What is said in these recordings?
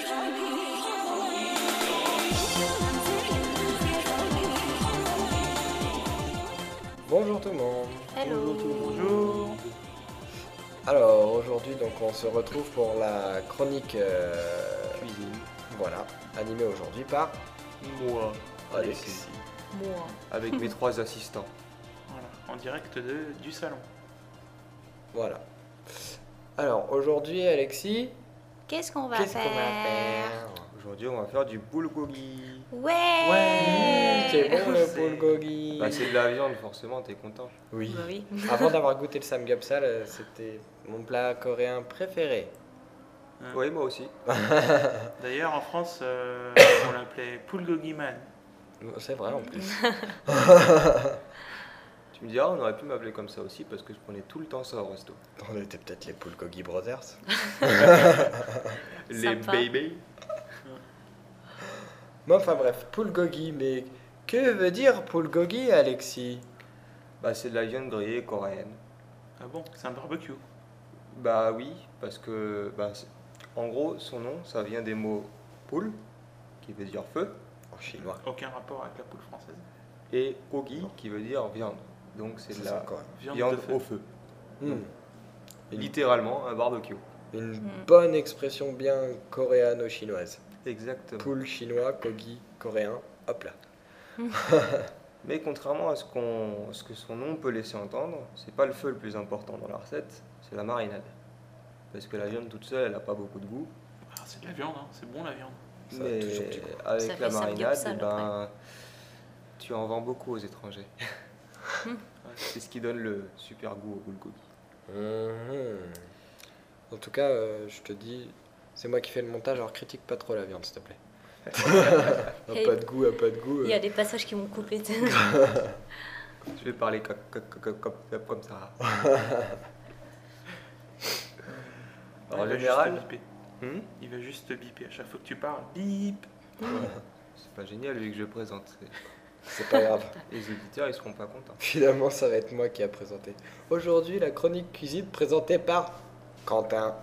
Bonjour tout le monde. Hello. Bonjour. Alors aujourd'hui donc on se retrouve pour la chronique Cuisine. voilà, animée aujourd'hui par Moi. Alexis. Moi. Avec mes 3 assistants. Voilà, en direct du salon. Voilà. Alors aujourd'hui Alexis, Qu'est-ce qu'on va qu'est-ce faire? qu'on va faire? Aujourd'hui, on va faire du bulgogi. Ouais. C'est bon le C'est- bulgogi. Bah, c'est de la viande, forcément, t'es content. Oui. Bah oui. Avant d'avoir goûté le samgyeopsal, c'était mon plat coréen préféré. Oui, moi aussi. D'ailleurs, en France, on l'appelait Bulgogi Man. C'est vrai en plus. Tu me diras, on aurait pu m'appeler comme ça aussi parce que je prenais tout le temps ça au resto. On était peut-être les Bulgogi Brothers. Les Sympa. baby. Mais enfin bref, bulgogi, mais que veut dire bulgogi Alexis? Bah, c'est de la viande grillée coréenne. Ah bon, c'est un barbecue. Bah oui, parce que, en gros, son nom, ça vient des mots poul, qui veut dire feu, En chinois. Aucun rapport avec la poule française. et gogi, qui veut dire viande. Donc c'est de la quoi. Viande de feu. au feu. Hmm. Littéralement, un barbecue. Une bonne expression bien coréano-chinoise. Exactement. Poul chinois, kogi coréen, hop là. Mais contrairement à ce que son nom peut laisser entendre, c'est pas le feu le plus important dans la recette, c'est la marinade. Parce que la viande toute seule, elle n'a pas beaucoup de goût. Ah, c'est de la viande, hein. C'est bon la viande. Ça a Mais toujours du goût. Ça avec fait la marinade, samgyeopsal, tu en vends beaucoup aux étrangers. Ouais, c'est ce qui donne le super goût au bulgogi. Mhm. En tout cas, je te dis, c'est moi qui fais le montage, alors critique pas trop la viande s'il te plaît. Hey. Pas de goût, pas de goût. Il y a des passages qui vont couper. Je vais parler comme ça. Alors, en Il va général, juste biper. hmm, Il va juste biper à chaque fois que tu parles. Bip. c'est pas génial vu que je présente. C'est pas grave. Les auditeurs, ils seront pas contents. Finalement, ça va être moi qui a présenté. Aujourd'hui, la chronique cuisine présentée par Quentin.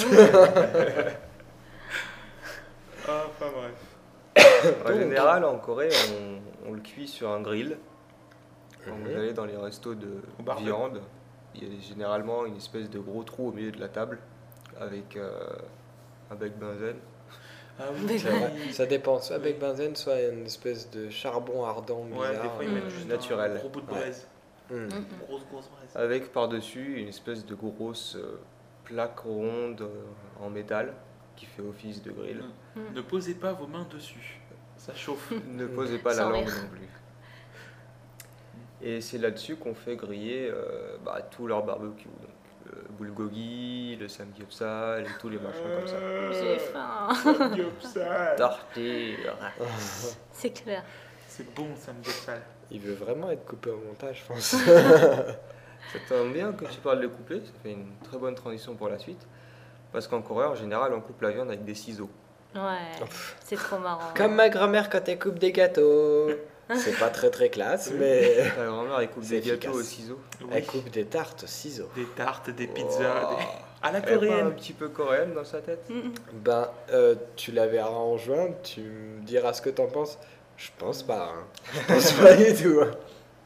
Ah, enfin bref. En général, en Corée, on le cuit sur un grill. Quand Mhm. vous allez dans les restos de Au barbecue. viande, il y a généralement une espèce de gros trou au milieu de la table avec un bec benzène. Ah Mais oui, C'est vrai. Ça dépend, soit avec benzène, soit une espèce de charbon ardent Ouais, des bizarre. fois ils mettent juste Naturel. un gros bout de Ouais. braise. Hmm. Grosse braise. Avec par-dessus une espèce de grosse plaque ronde en métal qui fait office de grill. Ne posez pas vos mains dessus. Ça chauffe. Ne posez pas la Sans langue rire. non plus. Et c'est là-dessus qu'on fait griller tout leur barbecue. Donc, le bulgogi, le samgyeopsal et tous les machins comme ça. J'ai faim. Samgyeopsal. Tartare. C'est clair. C'est bon, samgyeopsal. Il veut vraiment être coupé au montage, je pense. Ça tombe bien que tu parles de couper, ça fait une très bonne transition pour la suite. Parce qu'en Corée, en général, on coupe la viande avec des ciseaux. Ouais. C'est trop marrant. Comme ma grand-mère quand elle coupe des gâteaux. C'est pas très classe, mais Ta grand-mère, elle coupe C'est des gâteaux efficace. au ciseau. elle coupe des tartes au ciseau. Des tartes, des Oh. pizzas, à la Elle est pas un coréenne. petit peu coréenne dans sa tête. Ben, tu la verras en juin, tu me diras ce que t'en penses. Je pense pas, hein. Je pense pas du tout. hein.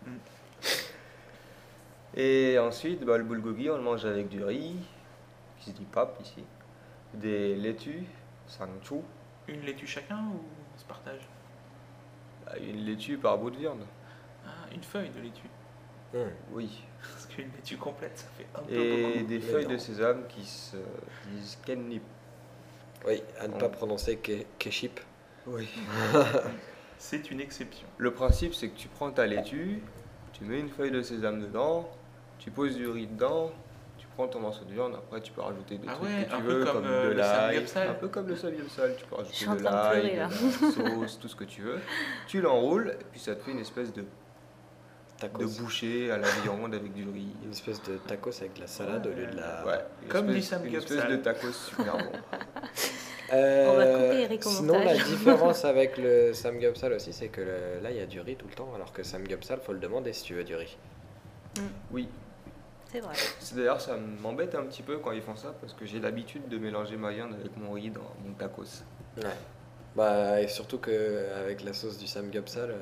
Et ensuite, le bulgogi, on le mange avec du riz, qui se dit pap ici, des laitues, sangchu, Une laitue chacun ou on se partage? une laitue par bout de viande. Ah, une feuille de laitue. Oui. Parce qu'une laitue complète, ça fait un peu Et beaucoup. des Mais feuilles non. de sésame qui se disent kennip. Oui, à ne pas prononcer keship. Oui. C'est une exception. Le principe, c'est que tu prends ta laitue, tu mets une feuille de sésame dedans, tu poses du riz dedans, tu prends ton morceau de viande, après tu peux rajouter des Ah trucs ouais, que tu un peu veux, comme, comme de le l'ail, samgyeopsal. un peu comme le samgyeopsal, tu peux Je suis rajouter en de train de l'ail, pleurer, là. de la sauce, tout ce que tu veux. Tu l'enroules, et puis ça te fait une espèce de Tacos. bouchée à la viande avec du riz. Une espèce de tacos avec de la salade au lieu de la. Ouais, une Comme du espèce- Une samgyeopsal. espèce de tacos super bon. On va couper Eric au Sinon, la montage. différence avec le samgyeopsal aussi, c'est que là, il y a du riz tout le temps, alors que samgyeopsal, faut le demander si tu veux du riz. Oui, C'est vrai. d'ailleurs ça m'embête un petit peu quand ils font ça parce que j'ai l'habitude de mélanger ma viande avec mon riz dans mon tacos. Ouais. Bah, et surtout qu'avec la sauce du samgyeopsal,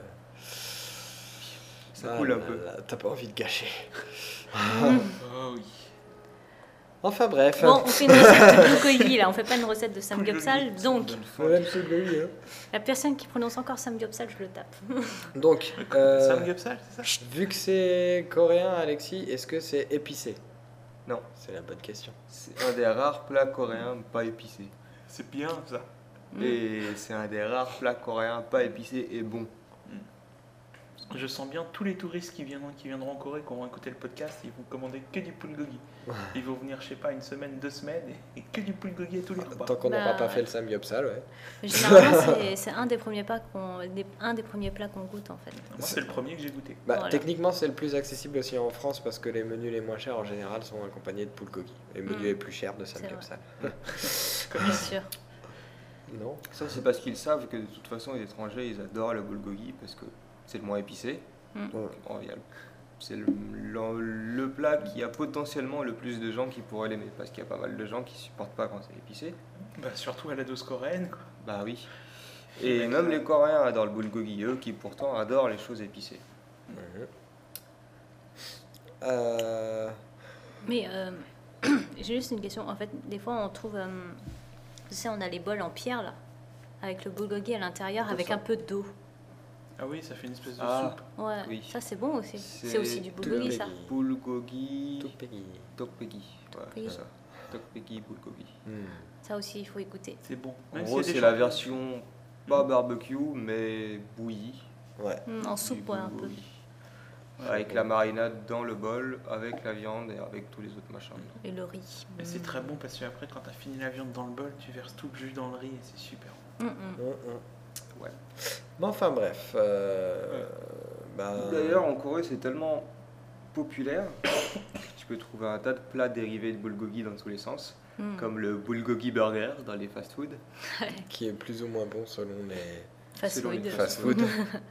Ça coule un peu. t'as pas envie de gâcher. Oh oui. Enfin bref. Bon, on fait une recette de bulgogi là, on fait pas une recette de samgyeopsal. Donc, Même sous le lit, hein. la personne qui prononce encore samgyeopsal, je le tape. Donc, Samgyeopsal, c'est ça? vu que c'est coréen, Alexis, est-ce que c'est épicé? Non. C'est la bonne question. C'est un des rares plats coréens pas épicés. C'est bien ça. Et c'est un des rares plats coréens pas épicés et bons. Je sens bien tous les touristes qui viendront en Corée, qui auront écouté le podcast, ils vont commander que du bulgogi. Ils vont venir, je sais pas, une semaine, 2 semaines, et que du bulgogi à tous les repas. Tant qu'on n'aura Bah, pas fait le samgyeopsal, ouais. Généralement, c'est un des premiers plats qu'on goûte en fait. Moi, c'est le premier que j'ai goûté. Bah, Voilà. techniquement, c'est le plus accessible aussi en France parce que les menus les moins chers en général sont accompagnés de bulgogi. Les menus les plus chers de samgyeopsal. Bien sûr. Non? Ça, c'est parce qu'ils savent que de toute façon, les étrangers, ils adorent le bulgogi parce que c'est le moins épicé. Mm. Donc, c'est le plat qui a potentiellement le plus de gens qui pourraient l'aimer parce qu'il y a pas mal de gens qui supportent pas quand c'est épicé. Bah, surtout à la dose coréenne, quoi. Bah oui. Et même les Coréens adorent le bulgogi, eux qui pourtant adorent les choses épicées. Mhm. Mais j'ai juste une question. En fait, des fois, on trouve. Tu sais, on a les bols en pierre là, avec le bulgogi à l'intérieur, avec un peu d'eau. Ah oui, ça fait une espèce de Ah. soupe. Ouais, Oui. ça c'est bon aussi. C'est aussi du bulgogi ça. Bulgogi. Tteokbokki. Tteokbokki. Ouais, Oui. c'est ça. Tteokbokki, bulgogi. Ça aussi, il faut écouter. C'est bon. En Même gros, s'il y a c'est des la champignons. version pas barbecue, mais bouillie. Ouais. En soupe, ouais, un peu. bulgogi. Avec la marinade dans le bol, avec la viande et avec tous les autres machins. Et le riz. Mais c'est très bon parce qu'après, quand t'as fini la viande dans le bol, tu verses tout le jus dans le riz et c'est super. Ouais. Mais enfin bref. Bah, D'ailleurs, en Corée, c'est tellement populaire que tu peux trouver un tas de plats dérivés de bulgogi dans tous les sens, comme le bulgogi burger dans les fast-food. qui est plus ou moins bon selon les Fast selon food. les fast-food.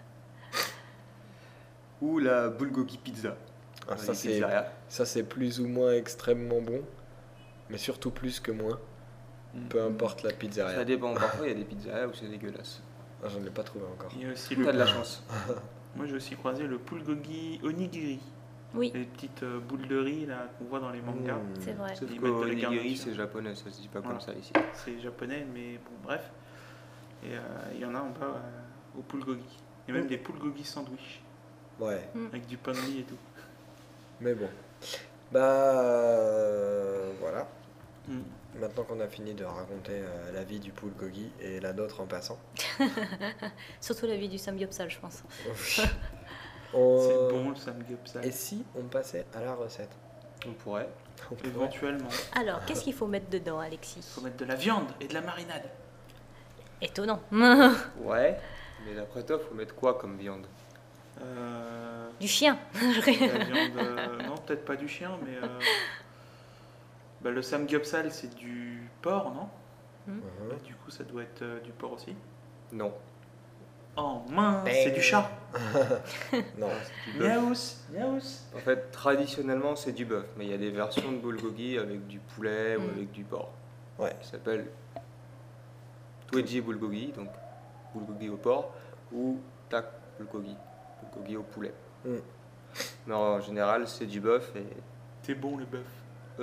Ou la bulgogi pizza. Ah, dans les ça c'est plus ou moins extrêmement bon, mais surtout plus que moins. Peu importe la Ça pizzeria. dépend, parfois il y a des pizzerias où c'est dégueulasse. Ah, j'en ai pas trouvé encore. Il y a aussi T'as de la chance. Moi, j'ai aussi croisé le bulgogi onigiri. Oui, Les petites boules de riz là qu'on voit dans les mangas. c'est vrai. Sauf Ils mettent de la qu'onigiri garniture. c'est japonais, ça se dit pas Voilà. comme ça ici. C'est japonais, mais bon, bref. Et il y en a en bas au bulgogi. Il y a même des bulgogi sandwich Ouais, avec du pain de mie et tout. mais bon. Bah voilà. Mm. Maintenant qu'on a fini de raconter la vie du bulgogi et la nôtre en passant. Surtout la vie du samgyeopsal, je pense. On- C'est bon le samgyeopsal. Et si on passait à la recette? On pourrait. On pourrait. Éventuellement, Alors, qu'est-ce qu'il faut mettre dedans, Alexis? il faut mettre de la viande et de la marinade. Étonnant. Ouais. Mais d'après toi, faut mettre quoi comme viande? Du chien. La viande, non, peut-être pas du chien, mais bah, le samgyeopsal c'est du porc, non? Mhm. Bah, du coup, ça doit être du porc aussi. Non. Oh mince, c'est du chat. Non. Du bœuf. Miaous, miaous. En fait, traditionnellement, c'est du bœuf, mais il y a des versions de bulgogi avec du poulet ou avec du porc. Ouais. Ça s'appelle Tweji bulgogi, donc bulgogi au porc, ou tak bulgogi, bulgogi au poulet. Mm. Mais en général, c'est du bœuf et C'est bon le bœuf.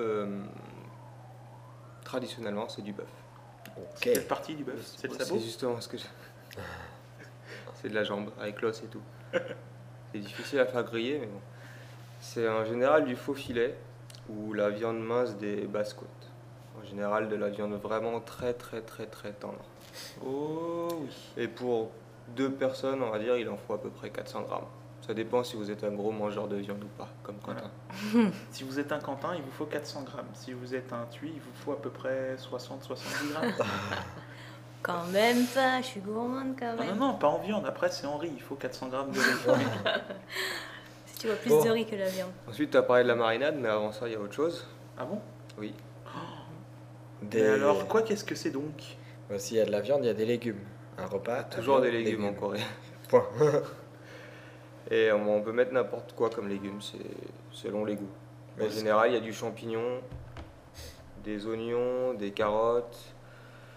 traditionnellement, c'est du bœuf. Ok. Quelle partie du bœuf? C'est le sabot? C'est justement ce que c'est de la jambe, avec l'os et tout. C'est difficile à faire griller, mais bon. C'est en général du faux filet ou la viande mince des basses côtes. En général, de la viande vraiment très très très très tendre. Oh oui. Et pour 2 personnes, on va dire, il en faut à peu près 400 grammes. Ça dépend si vous êtes un gros mangeur de viande ou pas, comme Quentin. Si vous êtes un Quentin, il vous faut 400 grammes. Si vous êtes un Thuy, il vous faut à peu près 60-70 grammes. Quand même pas, je suis gourmande quand Non, non, même. non, pas en viande. Après, c'est en riz. Il faut 400 grammes de riz. Si tu vois plus Bon. de riz que la viande. Ensuite, tu as parlé de la marinade, mais avant ça, il y a autre chose. Ah bon? Oui. Des... Mais alors, quoi, qu'est-ce que c'est donc? S'il y a de la viande, il y a des légumes. Un repas. Toujours des viande, légumes en Corée. Point. Et on peut mettre n'importe quoi comme légumes, c'est selon les goûts. En Mais général, il y a du champignon, des oignons, des carottes,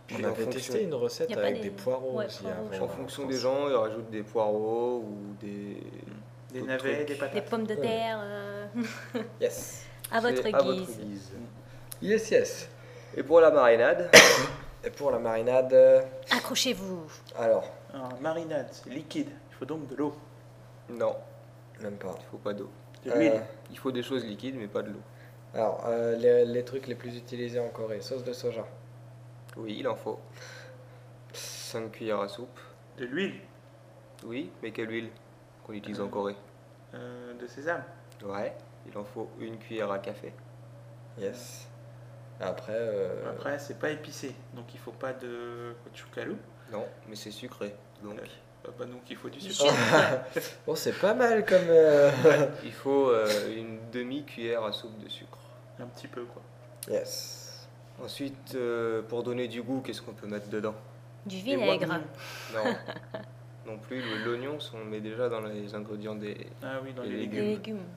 Puis On en avait fonction- testé une recette Y a pas avec des- des poireaux ouais, aussi poireaux, avant. je En crois. fonction des gens, ils rajoutent des poireaux ou des. Des D'autres navets, trucs. des Des patates. pommes de Ouais. terre, Yes. à votre C'est à votre guise. guise. Yes, yes. Et pour la marinade, Et pour la marinade, Accrochez-vous. alors, Alors, marinade, c'est liquide. Il faut donc de l'eau, non, même pas. il faut pas d'eau. de l'huile. Il faut des choses liquides, mais pas de l'eau. Alors, les trucs les plus utilisés en Corée, sauce de soja. Oui, il en faut. 5 cuillères à soupe. De l'huile. Oui, mais quelle huile qu'on utilise en Corée? De sésame. Ouais, il en faut 1 cuillère à café. Yes. Après, Après, c'est pas épicé, donc il faut pas de choukalou. Non, mais c'est sucré. Donc, Donc il faut du Du sucre. sucre. bon, c'est pas mal comme. il faut une demi-cuillère à soupe de sucre. Un petit peu, quoi. Yes. Ensuite, pour donner du goût, qu'est-ce qu'on peut mettre dedans? Du Des vinaigre. wagyu. Non. Non plus, l'oignon, on met déjà dans les ingrédients des. Ah oui, dans Et les les Des légumes. légumes.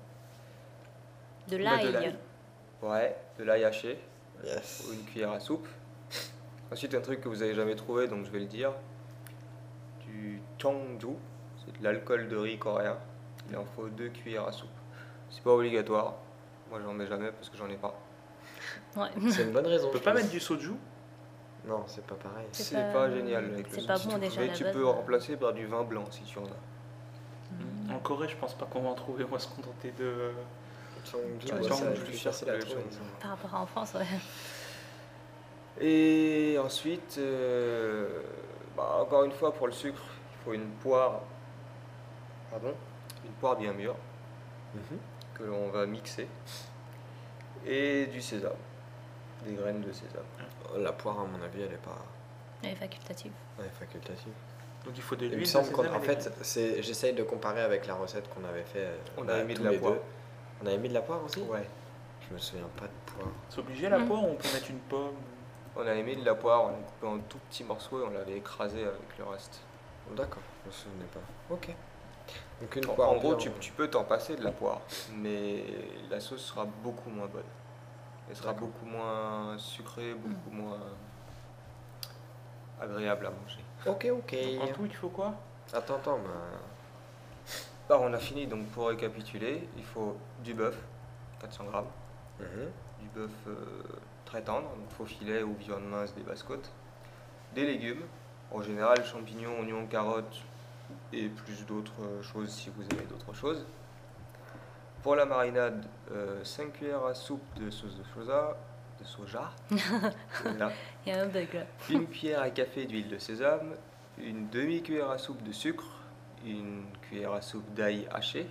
De Bah, de l'ail. l'ail. Ouais, de l'ail haché, Yes. ou 1 cuillère à soupe. Ensuite, un truc que vous avez jamais trouvé, donc je vais le dire. Du chongju, c'est de l'alcool de riz coréen. Il en faut 2 cuillères à soupe. C'est pas obligatoire. Moi, j'en mets jamais parce que j'en ai pas. Ouais. C'est une bonne raison. On peut je pas pense. mettre du soju. Non, c'est pas pareil. C'est C'est pas- pas génial avec c'est le pas soupe. bon Si tu déjà, veux, à la tu base, peux remplacer par du vin blanc si tu en as. En Corée, je pense pas qu'on va en trouver. On va se contenter de. Chongju, Chongju, ouais, ça, je c'est suis plus sûr facile que à le trouver. Chongju. Par rapport à en France, ouais. Et ensuite, encore une fois, pour le sucre, il faut une poire. Pardon, une poire bien mûre Mhm. que l'on va mixer. Et du sésame. Des graines de sésame. La poire, à mon avis, elle est pas Elle est facultative. facultative. Donc il faut de Il me l'huile. de semble qu'en sésame et des fait, j'essaye de comparer avec la recette qu'on avait fait. On bah, avait mis de tous la les poire. deux. On avait mis de la poire aussi. Ouais. Je me souviens pas de poire. C'est obligé la Mm. poire ou on peut mettre une pomme? On avait mis de la poire, on l'a coupé en tout petits morceaux et on l'avait écrasé avec le reste. D'accord, je me souvenais pas. Ok. Donc une En, poire. en gros, bien, tu peux t'en passer de la poire, mais la sauce sera beaucoup moins bonne. Elle sera D'accord. beaucoup moins sucrée, beaucoup moins agréable à manger. Ok, ok. Donc en tout, il faut quoi? Attends, Alors on a fini, donc pour récapituler, il faut du bœuf, 400 grammes, Mhm. du bœuf très tendre, donc faux filet ou viande mince des basses-côtes, des légumes, en général champignons, oignons, carottes et plus d'autres choses si vous aimez d'autres choses. Pour la marinade, 5 cuillères à soupe de sauce de soja, voilà. Il y a un bug là. Une cuillère à café d'huile de sésame, une demi-cuillère à soupe de sucre, une cuillère à soupe d'ail haché,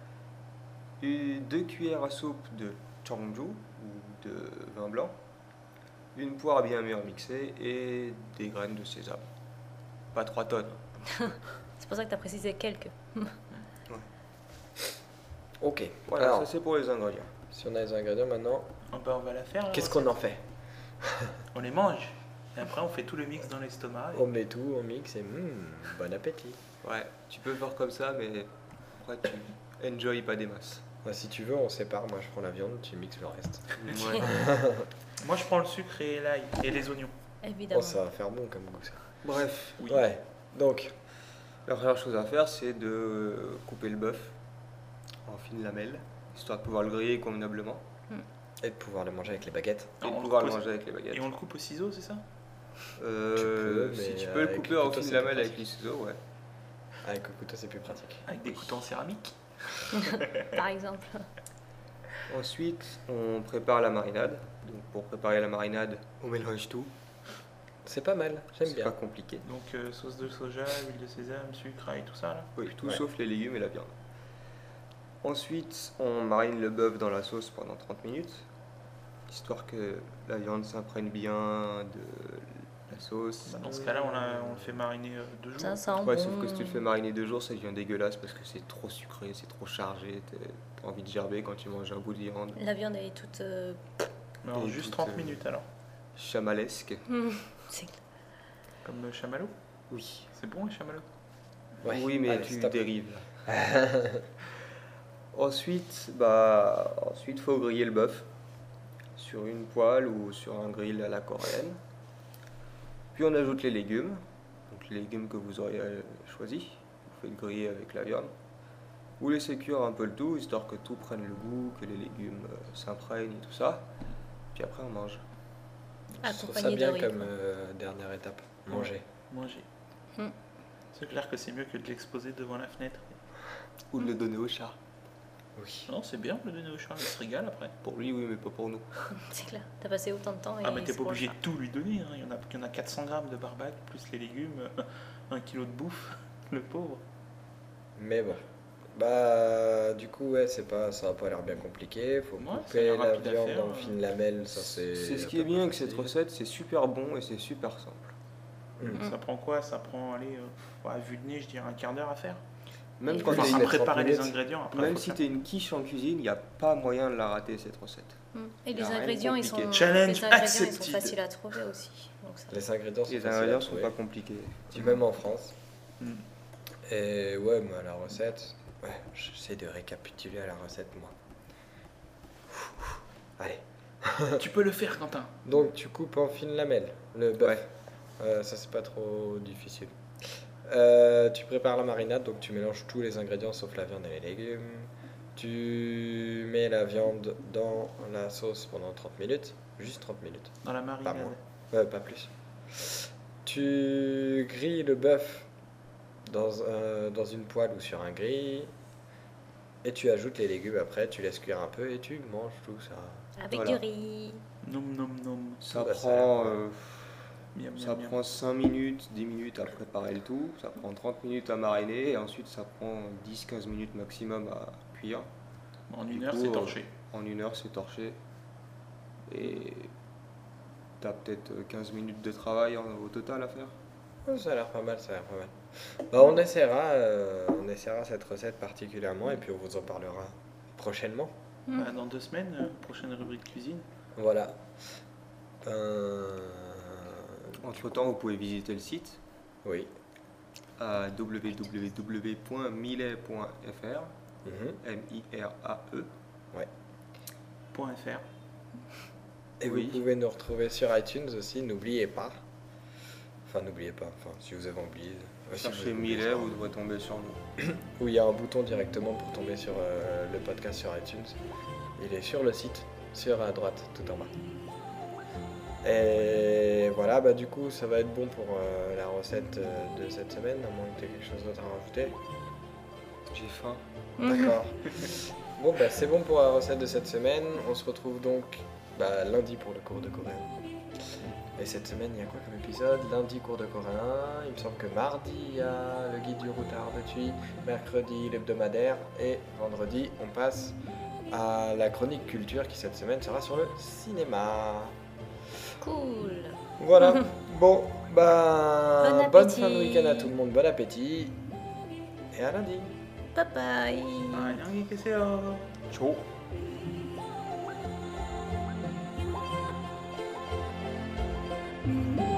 2 cuillères à soupe de chongju ou de vin blanc, une poire bien mûre mixée et des graines de sésame. Pas 3 tonnes. C'est pour ça que tu as précisé quelques. Ok. Voilà, Alors, ça c'est pour les ingrédients. si on a les ingrédients maintenant, Ah bah, on va la faire. la qu'est-ce recette. qu'on en fait? On les mange. Et après, on fait tout le mix dans l'estomac. On met tout, on mixe et bon appétit. Ouais, tu peux faire comme ça, mais après tu enjoy pas des masses. Bah, si tu veux, on sépare. Moi, je prends la viande, tu mixes le reste. Ouais. Moi, je prends le sucre et l'ail et les oignons. Évidemment. Oh, ça va faire bon comme goût, ça. Bref, Oui. Ouais. Donc, la première chose à faire, c'est de couper le bœuf en fines lamelles, histoire de pouvoir le griller convenablement et de pouvoir le manger avec les baguettes. et de on le pouvoir le coupe manger avec les baguettes. Et on le coupe au ciseau, c'est ça? peux, Si mais tu peux le avec couper le en couteau, fines c'est lamelles plus avec les ciseaux, ouais. Avec le couteau, c'est plus pratique. Avec des couteaux en céramique. Par exemple. Ensuite, on prépare la marinade. Donc pour préparer la marinade, on mélange tout. C'est pas mal, j'aime C'est bien. pas compliqué. Donc sauce de soja, huile de sésame, sucre, ail, tout ça là. Oui, tout Ouais. sauf les légumes et la viande. Ensuite, on marine le bœuf dans la sauce pendant 30 minutes, histoire que la viande s'imprègne bien de la sauce. Bah, dans ce cas-là, on le fait mariner 2 jours. Ça sent Ouais, bon. sauf que si tu le fais mariner 2 jours, ça devient dégueulasse parce que c'est trop sucré, c'est trop chargé, t'as envie de gerber quand tu manges un bout de viande. La viande elle est toute. Mais alors, Et juste toute, 30 minutes alors. Chamalesque. c'est- Comme chamallow. Oui. C'est bon les chamallows? Ouais. Oui, mais Allez, tu stop. dérives. Ensuite, faut griller le bœuf sur une poêle ou sur un grill à la coréenne. Puis on ajoute les légumes, donc les légumes que vous auriez choisis. Vous faites griller avec la viande. Vous laissez cuire un peu le tout, histoire que tout prenne le goût, que les légumes s'imprègnent et tout ça. Puis après on mange. Je trouve ça Accompagné bien de riz, comme quoi. dernière étape, manger. Manger. Hmm. C'est clair que c'est mieux que de l'exposer devant la fenêtre. Ou de le donner au chat. Oui. Non, c'est bien de le donner au chat, il se régale après. Pour lui, oui, mais pas pour nous. C'est clair, t'as passé autant de temps et Ah, mais t'es c'est pas pour obligé le de tout lui donner, hein. Il y en a 400 grammes de barbac, plus les légumes, 1 kilo de bouffe, le pauvre. Mais bon. Bah, du coup, ouais, ça a pas l'air bien compliqué. Faut Ouais, ça a couper l'air la rapide à viande faire, en fines lamelles, ça c'est. C'est ce à qui peu est bien près avec cette facile. recette, c'est super bon et c'est super simple. Ça prend quoi? Ça prend, allez, à vue de nez, je dirais un quart d'heure à faire. Même Et quand Enfin, t'es Enfin, à mettre 30 préparer les minutes. ingrédients, après. Même faut si faire. t'es une quiche en cuisine, il n'y a pas moyen de la rater cette recette. Et Y les a rien de ingrédients, ils sont, compliqué. Challenge les ingrédients, ils sont accepted. faciles à trouver aussi. Donc ça... Les ingrédients sont Les faciles à ingrédients sont trouver. pas compliqués. Même en France. Mm. Et ouais, moi, la recette. Ouais, j'essaie de récapituler à la recette, moi. Allez. Tu peux le faire, Quentin. Donc, tu coupes en fines lamelles le bœuf. Ouais. Ça, c'est pas trop difficile. Tu prépares la marinade, donc tu mélanges tous les ingrédients sauf la viande et les légumes. Tu mets la viande dans la sauce pendant 30 minutes. Juste 30 minutes. Dans la Pas marinade. moins. Pas plus. Tu grilles le bœuf dans une poêle ou sur un grill. Et tu ajoutes les légumes après, tu laisses cuire un peu et tu manges tout ça. Avec Voilà. du riz. Nom, nom, nom. Ça Bah, ça prend, a l'air, Miam, ça miam, miam. prend 5 minutes, 10 minutes à préparer le tout. Ça prend 30 minutes à mariner et ensuite ça prend 10-15 minutes maximum à cuire. En Du une heure, coup, c'est torché. En 1 heure, c'est torché. Et t'as peut-être 15 minutes de travail au total à faire. Oh, ça a l'air pas mal, ça a l'air pas mal. Bah, on essaiera cette recette particulièrement et puis on vous en parlera prochainement. Bah, dans 2 semaines, prochaine rubrique cuisine. Voilà. Entre temps, vous pouvez visiter le site Oui. à www.millet.fr. Mhm. M-I-R-A-E. .fr. Et Oui. vous pouvez nous retrouver sur iTunes aussi, n'oubliez pas. Enfin, n'oubliez pas, enfin, si vous avez oublié. si vous Cherchez avez oublié, Millet, ça vous va. devrez tomber sur nous. Où il y a un bouton directement pour tomber sur le podcast sur iTunes. Il est sur le site, sur à droite, tout en bas. Et voilà, bah du coup, ça va être bon pour la recette de cette semaine, à moins que tu aies quelque chose d'autre à rajouter. J'ai faim. D'accord. Bon, bah c'est bon pour la recette de cette semaine. On se retrouve donc lundi pour le cours de coréen. Et cette semaine, il y a quoi comme épisode? Lundi, cours de coréen. Il me semble que mardi, il y a le guide du routard de Thuy. Mercredi, l'hebdomadaire. Et vendredi, on passe à la chronique culture qui cette semaine sera sur le cinéma. Cool. Voilà. Bon, bah Bon bonne fin de appétit. week-end à tout le monde. Bon appétit. Et à lundi. Bye bye. Annyeong 계세요. Ciao. Bye.